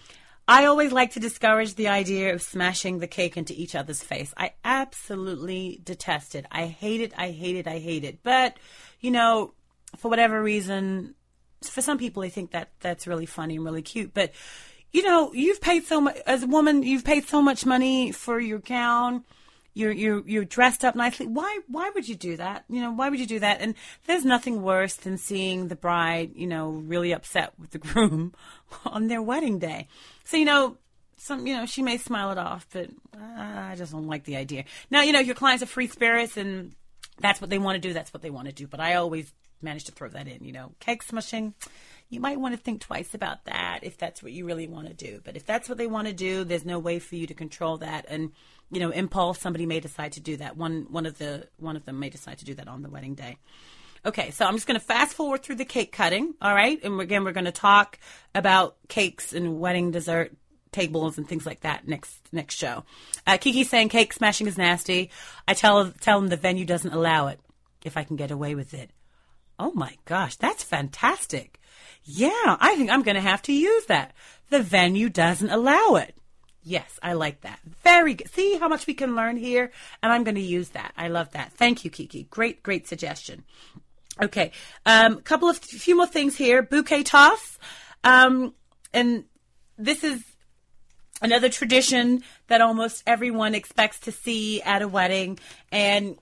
I always like to discourage the idea of smashing the cake into each other's face. I absolutely detest it. I hate it, I hate it, I hate it. But, you know, for whatever reason, for some people, they think that that's really funny and really cute. But, you know, you've paid so much, as a woman, you've paid so much money for your gown. You're, you're, you're dressed up nicely. Why, why would you do that? You know, why would you do that? And there's nothing worse than seeing the bride, you know, really upset with the groom on their wedding day. So, you know, some, you know, she may smile it off, but uh, I just don't like the idea. Now, you know, your clients are free spirits and that's what they want to do. That's what they want to do. But I always manage to throw that in, you know, cake smushing. You might want to think twice about that if that's what you really want to do. But if that's what they want to do, there's no way for you to control that. And, you know, impulse, somebody may decide to do that. One one of the one of them may decide to do that on the wedding day. Okay, so I'm just going to fast forward through the cake cutting, all right? And again, we're going to talk about cakes and wedding dessert tables and things like that next next show. Uh, Kiki's saying cake smashing is nasty. I tell tell them the venue doesn't allow it if I can get away with it. Oh, my gosh, that's fantastic. Yeah, I think I'm going to have to use that. The venue doesn't allow it. Yes, I like that. Very good. See how much we can learn here? And I'm going to use that. I love that. Thank you, Kiki. Great, great suggestion. Okay, a um, couple of, few more things here. Bouquet toss. Um, and this is another tradition that almost everyone expects to see at a wedding. And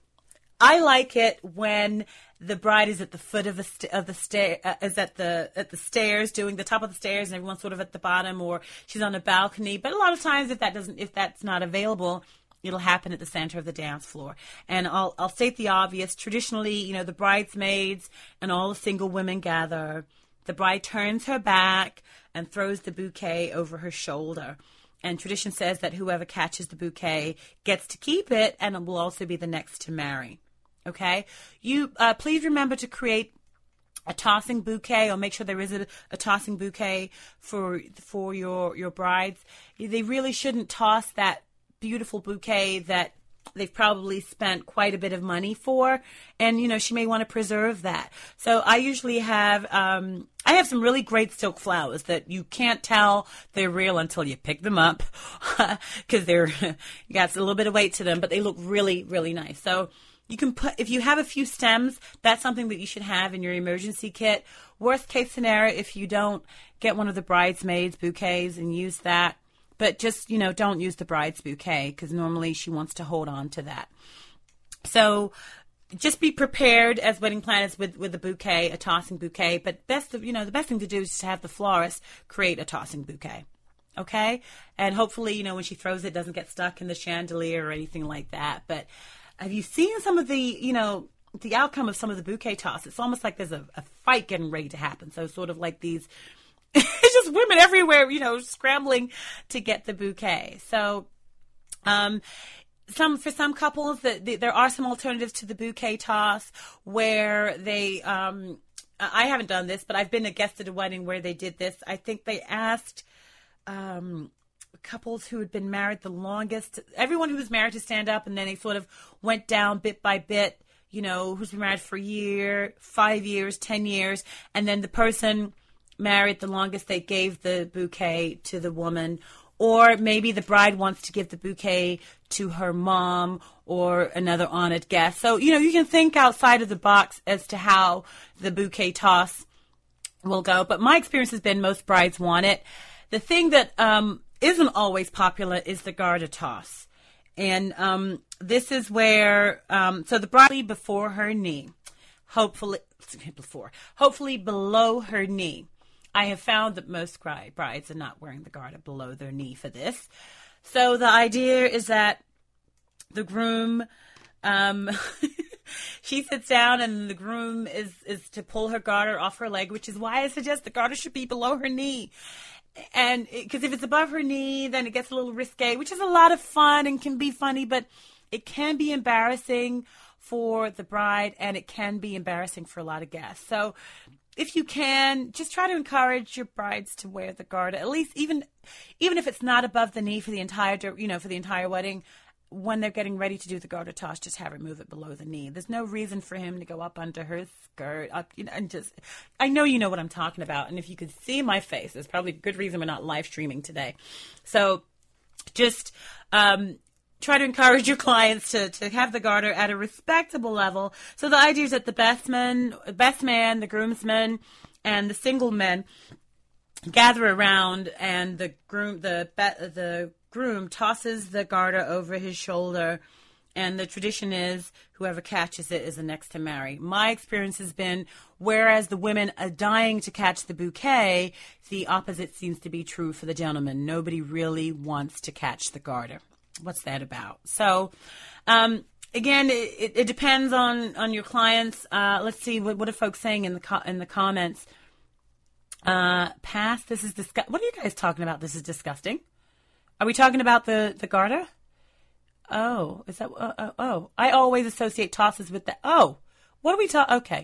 I like it when the bride is at the foot of the st- of the stair uh, is at the at the stairs, doing the top of the stairs, and everyone's sort of at the bottom, or she's on a balcony. But a lot of times, if that doesn't, if that's not available, it'll happen at the center of the dance floor. And I'll I'll state the obvious. Traditionally, you know, the bridesmaids and all the single women gather. The bride turns her back and throws the bouquet over her shoulder. And tradition says that whoever catches the bouquet gets to keep it, and it will also be the next to marry. Okay, you uh, please remember to create a tossing bouquet, or make sure there is a, a tossing bouquet for for your your brides. They really shouldn't toss that beautiful bouquet that they've probably spent quite a bit of money for, and you know she may want to preserve that. So I usually have um, I have some really great silk flowers that you can't tell they're real until you pick them up because they're you got a little bit of weight to them, but they look really really nice. So you can put, if you have a few stems, that's something that you should have in your emergency kit. Worst case scenario, if you don't, get one of the bridesmaids' bouquets and use that. But just, you know, don't use the bride's bouquet because normally she wants to hold on to that. So just be prepared as wedding planners with, with a bouquet, a tossing bouquet. But best, you know, the best thing to do is to have the florist create a tossing bouquet. Okay? And hopefully, you know, when she throws it, it doesn't get stuck in the chandelier or anything like that. But have you seen some of the, you know, the outcome of some of the bouquet toss? It's almost like there's a, a fight getting ready to happen. So sort of like these... it's just women everywhere, you know, scrambling to get the bouquet. So, um, some for some couples, that the, there are some alternatives to the bouquet toss where they. Um, I haven't done this, but I've been a guest at a wedding where they did this. I think they asked um, couples who had been married the longest, everyone who was married, to stand up, and then they sort of went down bit by bit. You know, who's been married for a year, five years, ten years, and then the person married the longest, they gave the bouquet to the woman. Or maybe the bride wants to give the bouquet to her mom or another honored guest. So, you know, you can think outside of the box as to how the bouquet toss will go. But my experience has been most brides want it. The thing that um, isn't always popular is the garter toss. And um, this is where, um, so the bride before her knee, hopefully, before, hopefully below her knee. I have found that most brides are not wearing the garter below their knee for this. So the idea is that the groom, um, she sits down and the groom is, is to pull her garter off her leg, which is why I suggest the garter should be below her knee. And because if it's above her knee, then it gets a little risque, which is a lot of fun and can be funny, but it can be embarrassing for the bride and it can be embarrassing for a lot of guests. So if you can, just try to encourage your brides to wear the garter, at least even even if it's not above the knee for the entire, you know, for the entire wedding. When they're getting ready to do the garter toss, just have her move it below the knee. There's no reason for him to go up under her skirt, up, you know, and just, I know you know what I'm talking about. And if you could see my face, there's probably a good reason we're not live streaming today. So just, um, try to encourage your clients to, to have the garter at a respectable level. So the idea is that the best man, best man, the groomsmen, and the single men gather around, and the groom, the the groom tosses the garter over his shoulder, and the tradition is whoever catches it is the next to marry. My experience has been, whereas the women are dying to catch the bouquet, the opposite seems to be true for the gentlemen. Nobody really wants to catch the garter. What's that about? So, um, again, it, it depends on, on your clients. Uh, let's see, what, what are folks saying in the co- in the comments? Uh, pass, this is disgusting. What are you guys talking about? This is disgusting. Are we talking about the, the garter? Oh, is that, uh, uh, oh, I always associate tosses with that. Oh, what are we talking, okay.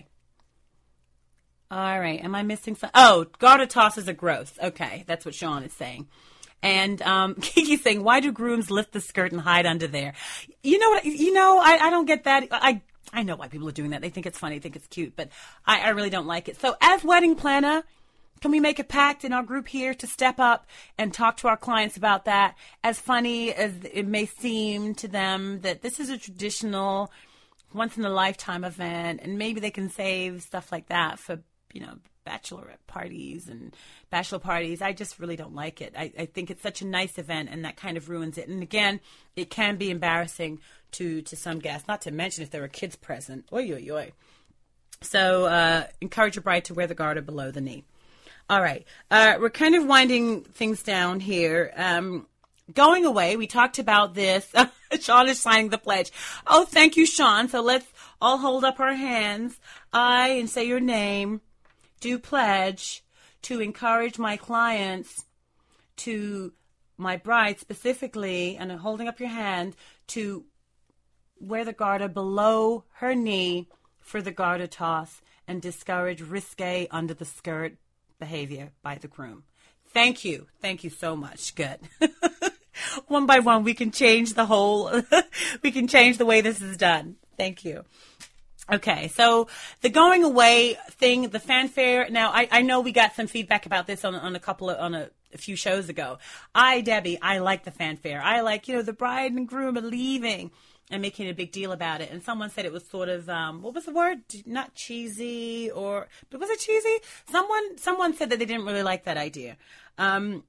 All right, am I missing something? Oh, garter tosses are gross. Okay, that's what Sean is saying. And um, Kiki's saying, why do grooms lift the skirt and hide under there? You know what? You know, I, I don't get that. I I know why people are doing that. They think it's funny. They think it's cute. But I, I really don't like it. So as wedding planner, can we make a pact in our group here to step up and talk to our clients about that? As funny as it may seem to them, that this is a traditional, once-in-a-lifetime event, and maybe they can save stuff like that for, you know, bachelorette parties and bachelor parties. I just really don't like it. I, I think it's such a nice event, and that kind of ruins it. And again, it can be embarrassing to, to some guests, not to mention if there are kids present. Oy, oy, oy. So uh, encourage your bride to wear the garter below the knee. All right. Uh, we're kind of winding things down here. Um, going away, we talked about this. Sean is signing the pledge. Oh, thank you, Sean. So let's all hold up our hands. I, and say your name, do pledge to encourage my clients to, my bride specifically, and holding up your hand, to wear the garter below her knee for the garter toss and discourage risque under the skirt behavior by the groom. Thank you. Thank you so much. Good. One by one, we can change the whole, we can change the way this is done. Thank you. Okay, so the going away thing, the fanfare. Now, I, I know we got some feedback about this on, on a couple of, on a a few shows ago. I, Debbie, I like the fanfare. I like, you know, the bride and groom are leaving and making a big deal about it. And someone said it was sort of, um, what was the word? Not cheesy or, but was it cheesy? Someone, someone said that they didn't really like that idea. Um,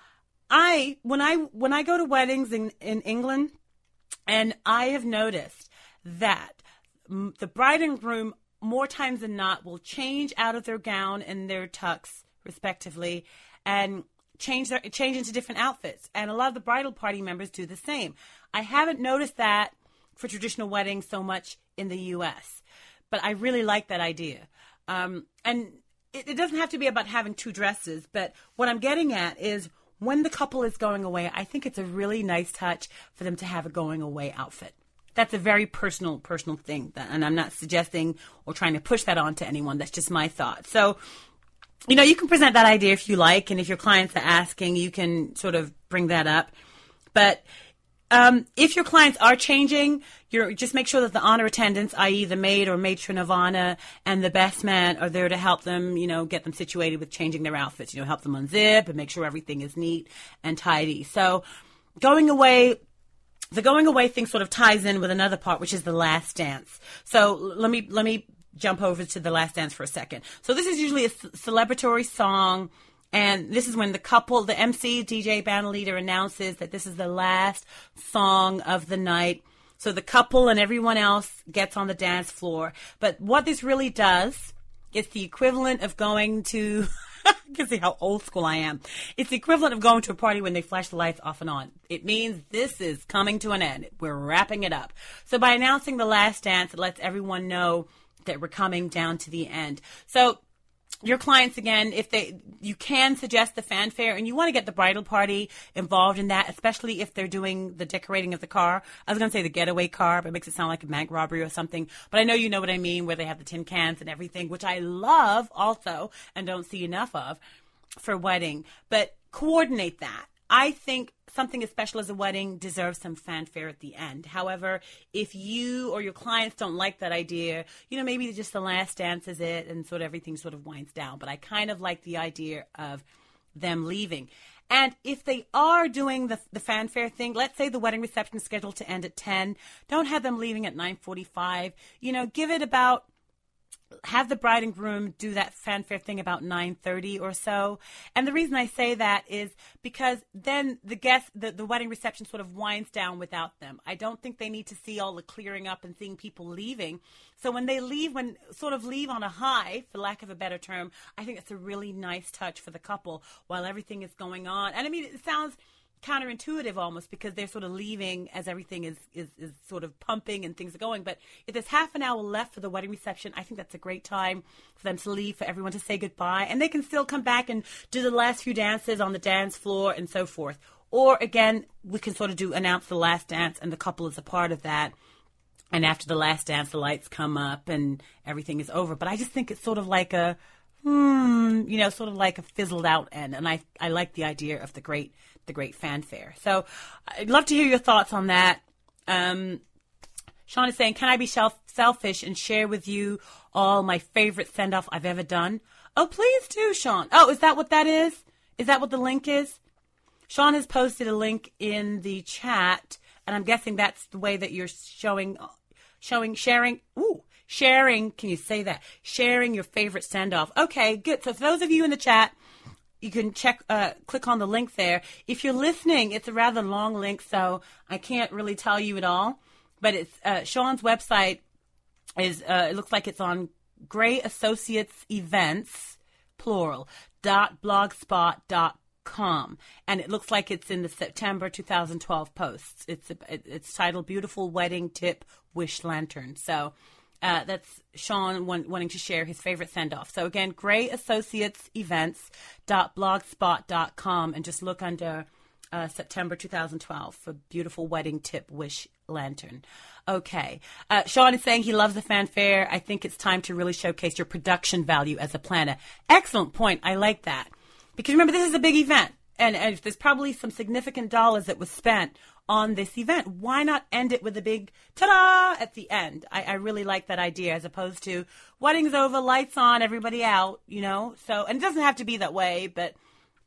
I, when I, when I go to weddings in, in England, and I have noticed that m- the bride and groom, more times than not, will change out of their gown and their tux, respectively, and change their, change into different outfits. And a lot of the bridal party members do the same. I haven't noticed that for traditional weddings so much in the U S, but I really like that idea. Um, and it, it doesn't have to be about having two dresses, but what I'm getting at is when the couple is going away, I think it's a really nice touch for them to have a going away outfit. That's a very personal, personal thing, and I'm not suggesting or trying to push that on to anyone. That's just my thought. So, you know, you can present that idea if you like, and if your clients are asking, you can sort of bring that up. But Um, if your clients are changing, you're, just make sure that the honor attendants, that is the maid or matron of honor, and the best man are there to help them, you know, get them situated with changing their outfits, you know, help them unzip and make sure everything is neat and tidy. So going away, the going away thing sort of ties in with another part, which is the last dance. So let me, let me jump over to the last dance for a second. So this is usually a c- celebratory song. And this is when the couple, the M C, D J, band leader announces that this is the last song of the night. So the couple and everyone else gets on the dance floor. But what this really does, it's the equivalent of going to, you can see how old school I am. It's the equivalent of going to a party when they flash the lights off and on. It means this is coming to an end. We're wrapping it up. So by announcing the last dance, it lets everyone know that we're coming down to the end. So your clients, again, if they, you can suggest the fanfare, and you want to get the bridal party involved in that, especially if they're doing the decorating of the car. I was going to say the getaway car, but it makes it sound like a bank robbery or something. But I know you know what I mean, where they have the tin cans and everything, which I love also and don't see enough of for wedding. But coordinate that. I think something as special as a wedding deserves some fanfare at the end. However, if you or your clients don't like that idea, you know, maybe just the last dance is it and sort of everything sort of winds down. But I kind of like the idea of them leaving. And if they are doing the, the fanfare thing, let's say the wedding reception is scheduled to end at ten, don't have them leaving at nine forty-five. You know, give it about, have the bride and groom do that fanfare thing about nine thirty or so. And the reason I say that is because then the guest, the, the wedding reception sort of winds down without them. I don't think they need to see all the clearing up and seeing people leaving. So when they leave, when sort of leave on a high, for lack of a better term, I think it's a really nice touch for the couple while everything is going on. And I mean, it sounds counterintuitive almost because they're sort of leaving as everything is, is, is sort of pumping and things are going. But if there's half an hour left for the wedding reception, I think that's a great time for them to leave, for everyone to say goodbye. And they can still come back and do the last few dances on the dance floor and so forth. Or again, we can sort of do announce the last dance and the couple is a part of that. And after the last dance, the lights come up and everything is over. But I just think it's sort of like a, hmm, you know, sort of like a fizzled out end. And I, I like the idea of the great, the great fanfare. So I'd love to hear your thoughts on that. Um, Sean is saying, can I be self- selfish and share with you all my favorite send-off I've ever done? Oh, please do, Sean. Oh, is that what that is? Is that what the link is? Sean has posted a link in the chat, and I'm guessing that's the way that you're showing, showing, sharing, ooh, sharing, can you say that? Sharing your favorite send-off. Okay, good. So for those of you in the chat, you can check, uh, click on the link there. If you're listening, it's a rather long link, so I can't really tell you it all. But it's, uh, Sean's website is, uh, it looks like it's on Gray Associates Events, plural, dot blogspot dot com. And it looks like it's in the September two thousand twelve posts. It's, a, it's titled Beautiful Wedding Tip Wish Lantern. So, Uh, that's Sean want, wanting to share his favorite send-off. So again, Gray Associates Events dot blogspot dot com, and just look under uh, September two thousand twelve for Beautiful Wedding Tip Wish Lantern. Okay. Uh, Sean is saying he loves the fanfare. I think it's time to really showcase your production value as a planner. Excellent point. I like that. Because remember, this is a big event. And, and there's probably some significant dollars that was spent on this event. Why not end it with a big ta-da at the end? I, I really like that idea, as opposed to wedding's over, lights on, everybody out, you know? So, and it doesn't have to be that way, but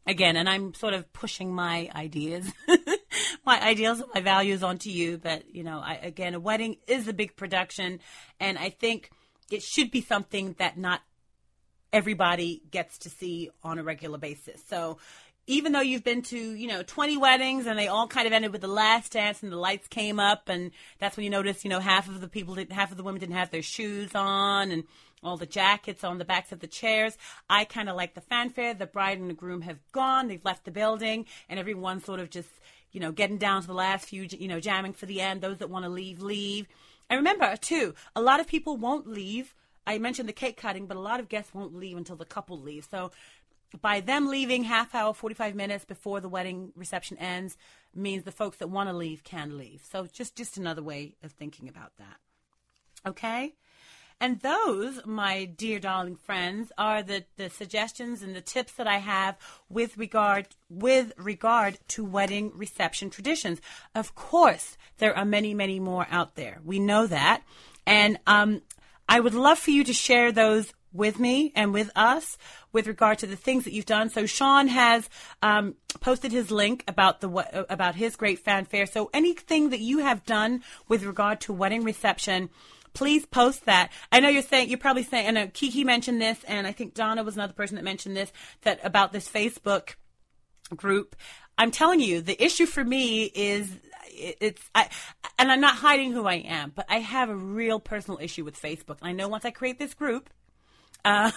again, and I'm sort of pushing my ideas, my ideals and my values onto you. But, you know, I, again, a wedding is a big production, and I think it should be something that not everybody gets to see on a regular basis. So even though you've been to, you know, twenty weddings and they all kind of ended with the last dance and the lights came up, and that's when you notice, you know, half of the people, didn't, half of the women didn't have their shoes on, and all the jackets on the backs of the chairs. I kind of like the fanfare. The bride and the groom have gone. They've left the building, and everyone's sort of just, you know, getting down to the last few, you know, jamming for the end. Those that want to leave, leave. And remember, too, a lot of people won't leave. I mentioned the cake cutting, but a lot of guests won't leave until the couple leaves. So by them leaving half hour, forty-five minutes before the wedding reception ends means the folks that want to leave can leave. So just, just another way of thinking about that. Okay? And those, my dear darling friends, are the, the suggestions and the tips that I have with regard with regard to wedding reception traditions. Of course, there are many, many more out there. We know that. And um, I would love for you to share those with me and with us with regard to the things that you've done. So Sean has um, posted his link about the about his great fanfare. So anything that you have done with regard to wedding reception, please post that. I know you're saying, you're probably saying, and Kiki mentioned this, and I think Donna was another person that mentioned this, that about this Facebook group. I'm telling you, the issue for me is it's, I, and I'm not hiding who I am, but I have a real personal issue with Facebook. I know once I create this group, Uh,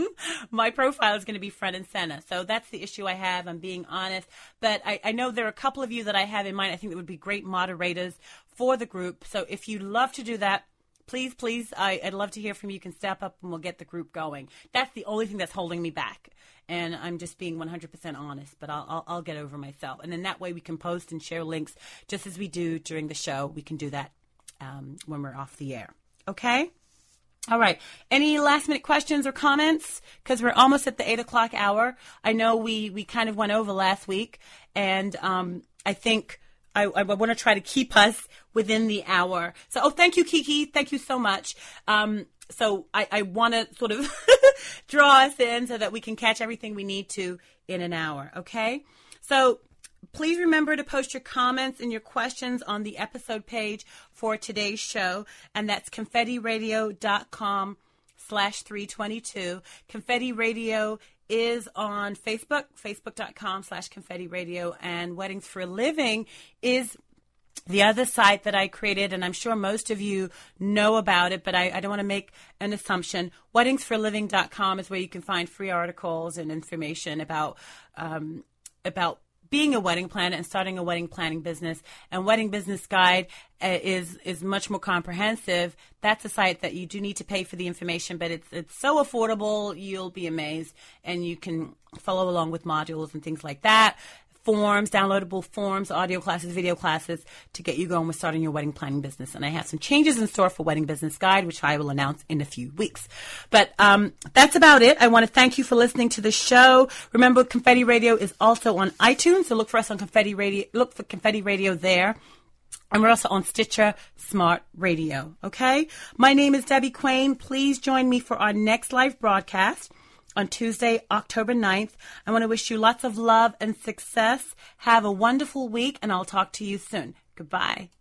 my profile is going to be front and center. So that's the issue I have. I'm being honest. But I, I know there are a couple of you that I have in mind. I think that would be great moderators for the group. So if you'd love to do that, please, please, I, I'd love to hear from you. You can step up and we'll get the group going. That's the only thing that's holding me back. And I'm just being one hundred percent honest, but I'll, I'll, I'll get over myself. And then that way we can post and share links just as we do during the show. We can do that um, when we're off the air. Okay? All right. Any last minute questions or comments? Because we're almost at the eight o'clock hour. I know we, we kind of went over last week, and um, I think I, I want to try to keep us within the hour. So, oh, thank you, Kiki. Thank you so much. Um, so I, I want to sort of draw us in so that we can catch everything we need to in an hour. Okay. So please remember to post your comments and your questions on the episode page for today's show, and that's confettiradio.com slash 322. Confetti Radio is on Facebook, facebook.com slash confetti radio, and Weddings for a Living is the other site that I created, and I'm sure most of you know about it, but I, I don't want to make an assumption. weddings for a living dot com is where you can find free articles and information about um, about being a wedding planner and starting a wedding planning business. And Wedding Business Guide uh, is is much more comprehensive. That's a site that you do need to pay for the information, but it's it's so affordable, you'll be amazed. And you can follow along with modules and things like that. Forms, downloadable forms, audio classes, video classes to get you going with starting your wedding planning business. And I have some changes in store for Wedding Business Guide, which I will announce in a few weeks. But um, that's about it. I want to thank you for listening to the show. Remember, Confetti Radio is also on iTunes, so look for us on Confetti Radio. Look for Confetti Radio there. And we're also on Stitcher Smart Radio. Okay? My name is Debbie Quain. Please join me for our next live broadcast on Tuesday, October ninth. I want to wish you lots of love and success. Have a wonderful week, and I'll talk to you soon. Goodbye.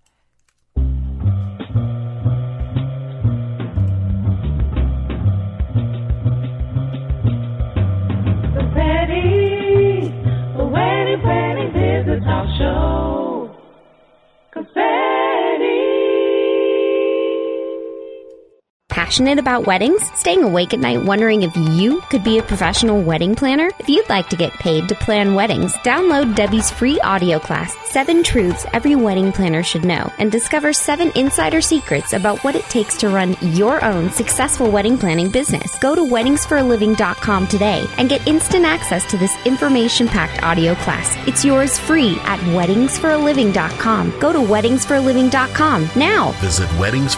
Confetti, the wedding planning business talk show. Confetti. Passionate about weddings? Staying awake at night wondering if you could be a professional wedding planner? If you'd like to get paid to plan weddings, download Debbie's free audio class, Seven Truths Every Wedding Planner Should Know, and discover seven insider secrets about what it takes to run your own successful wedding planning business. Go to weddings for a living dot com today and get instant access to this information-packed audio class. It's yours free at weddings for a living dot com. Go to weddings for a living dot com now. Visit weddings